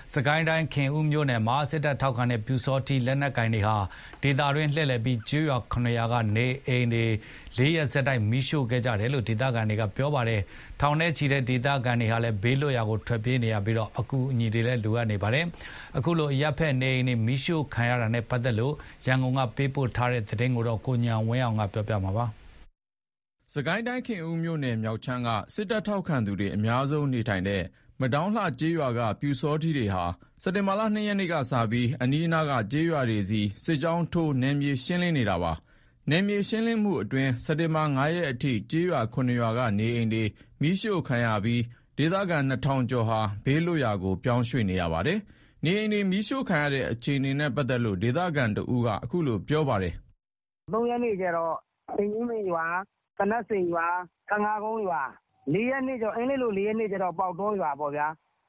စကိုင်းတိုင်းခင်ဦးမြို့နယ်မှာစစ်တပ်ထောက်ခံတဲ့ပျူစောထီးလက်နက်ကိုင်တွေဟာဒေသတွင်းလှည့်လည်ပြီးကျေးရွာ9ရွာကနေအိမ်တွေ4ရက်ဆက်တိုက်မီးရှို့ခဲ့ကြတယ်လို့ဒေသခံတွေကပြောပါတယ်။ထောင်ထဲချီတဲ့ဒေသခံတွေဟာလည်းဘေးလွတ်ရာကိုထွက်ပြေးနေရပြီးအကူအညီတွေလည်းလိုအပ်နေပါတယ်။အခုလိုအရပ်ဖက်နေအိမ်တွေမီးရှို့ခံရတာနဲ့ပတ်သက်လို့ရန်ကုန်ကပေးပို့ထားတဲ့သတင်းကိုကိုညာဝင်းအောင်ကပြောပြမှာပါ။စကိုင်းတိုင်းခင်ဦးမြို့နယ်မြောက်ချမ်းကစစ်တပ်ထောက်ခံသူတွေအများဆုံးနေထိုင်တဲ့မဒေါင်းလှကျေးရွာကပျူစောထီးတွေဟာစက်တင်ဘာလ2ရက်နေ့ကစပြီးအနီးအနားကကျေးရွာတွေစီစစ်ကြောင်းထိုးနယ်မြေရှင်းလင်းနေတာပါ။နယ်မြေရှင်းလင်းမှုအတွင်းစက်တင်ဘာ9ရက်အထိကျေးရွာ9ရွာကနေအိမ်တွေမီးရှို့ခံရပြီးဒေသခံ2000ကျော်ဟာဘေးလွတ်ရာကိုပြောင်းရွှေ့နေရပါတယ်။နေအိမ်တွေမီးရှို့ခံရတဲ့အခြေအနေနဲ့ပတ်သက်လို့ဒေသခံတဦးကအခုလိုပြောပါတယ်။3ရက်နေ့ကျတော့အင်းကြီးမင်းရွာကနတ်စိန်ရွာကငါကုန်းရွာ4ရက်နေ့ကျတော့အင်းလေးလို4ရက်နေ့ကျတော့ပေါက်တော်ရွာပေါ့ဗျာ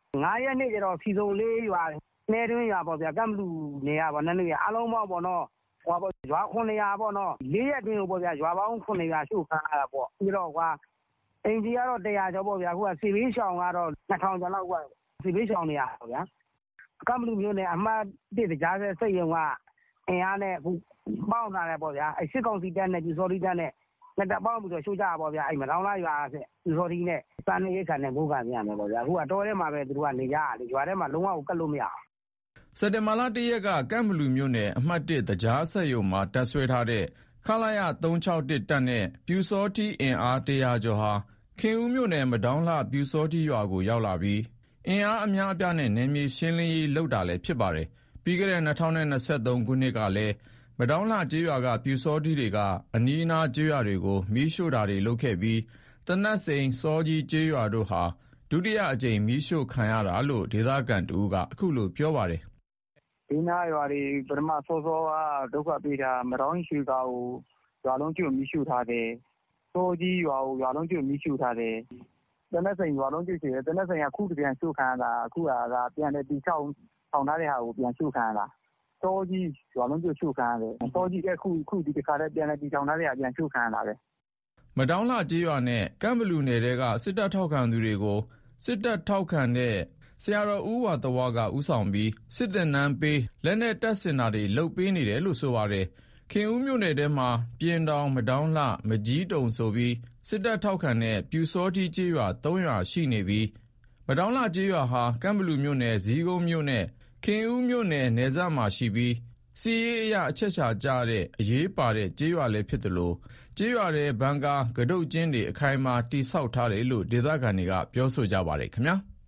5ရက်နေ့ကျတော့ဖီစုံလေးရွာနေတွင်းရွာပေါ့ဗျာကမ်ဘလူနေရပါနည်းနည်းအားလုံးပေါက်ပေါ့နော်ဟောပေါ့ရွာ900ပေါ့နော်4ရက်တွင်းပေါ့ဗျာရွာပေါင်း900ရှို့ခံရတာပေါ့ပြီးတော့အိမ်ကြီးကတော့100ကျော်ပေါ့ဗျာအခုကစီဘေးရှောင်ကတော့2000ကျော်လောက်ကစီဘေးရှောင်နေရပေါ့ဗျာကမ်ဘလူမျိုးနဲ့အမှတ်1ကြားတဲ့စိတ်ရုံကအင်အားနဲ့အခုပေါင်းလာတယ်ပေါ့ဗျာအစစ်ကောင်စီတက်နဲ့ပြူစောတိတက်နဲ့လက်တပေါင်းပြီးတော့ရှို့ကြပါဗျာအဲ့မလောင်လာရွာဆက်ပြူစောတိနဲ့စမ်းနေရိတ်ခံနဲ့မိုးခံပြန်မယ်ပေါ့ဗျာအခုကတော်ထဲမှာပဲသူတို့ကနေကြရတယ်ရွာထဲမှာလုံးဝကတ်လို့မရအောင်စက်တင်ဘာလ1ရက်ကကမ်ဘလူမြို့နယ်အမှတ်1တကြားဆက်ယုံမှာတပ်ဆွဲထားတဲ့ခလာရ361တပ်နဲ့ပြူစောတိအင်အား100ကျော်ဟာခင်ဦးမြို့နယ်မဒေါင်းလှပြူစောတိရွာကိုရောက်လာပြီးအင်အားအများအပြားနဲ့နယ်မြေရှင်းလင်းရေးလုပ်တာလည်းဖြစ်ပါတယ်ပြီးခဲ့တဲ့2023ခုနှစ်ကလည်းမဒေါင်းလှကျေးရွာကပျူစောထီးတွေကအနီးအနားကျေးရွာတွေကိုမီးရှို့တာတွေလုပ်ခဲ့ပြီးတနတ်စိန်စောကြီးကျေးရွာတို့ဟာဒုတိယအကြိမ်မီးရှို့ခံရတာလို့ဒေသခံတဦးကအခုလိုပြောပါတယ်။ဒီနားရွာတွေပထမစောကဒုက္ခပေးတာမဒေါင်းရွှေကာကိုရွာလုံးကျွတ်မီးရှို့ထားတယ်။စောကြီးရွာကိုရွာလုံးကျွတ်မီးရှို့ထားတယ်။တနတ်စိန်ရွာလုံးကျွတ်ရှိတယ်။တနတ်စိန်ကခုတပြန်ရှို့ခံရတာအခုကပြန်တဲ့တီချောင်းထောင်ထားတဲ့ဟာကိုပြန်ရှို့ခံရတာ။စောကြီးရွာလုံးကျွတ်ရှို့ခံရတယ်။စောကြီးအခုဒီတစ်ခါတည်းပြန်လဲတီထောင်ထားတဲ့ဟာပြန်ရှို့ခံရတာပဲ။မဒေါင်းလှကျေးရွာနဲ့ကမ်ဘလူနယ်တဲကစစ်တပ်ထောက်ခံသူတွေကိုစစ်တပ်ထောက်ခံတဲ့ဆရာတော်ဦးဝါတဝါကဦးဆောင်ပြီးစစ်တပ်နန်းပေးလက်နက်တပ်စင်တာတွေလုပ်ပေးနေတယ်လို့ဆိုပါတယ်။ခင်ဦးမြို့နယ်ထဲမှာပြင်တောင်မဒေါင်းလှမကြီးတုံဆိုပြီးစစ်တပ်ထောက်ခံတဲ့ပျူစောထီးကျေးရွာ3ရွာရှိနေပြီးမဒေါင်းလှကျေးရွာဟာကမ်ဘလူမြို့နယ်ဇီးကုန်းမြို့နဲ့ခင်ဦးမြို့နယ်နယ်စပ်မှာရှိပြီးစီးရေးအရအချက်ချာကြတဲ့အရေးပါတဲ့ကျေးရွာလည်းဖြစ်တယ်လို့ကျေးရွာတွေဘန်ကာကဒုတ်ကျင်းတွေအခိုင်အမာတိဆောက်ထားတယ်လို့ဒေသခံတွေကပြောဆိုကြပါတယ်ခင်ဗျာ။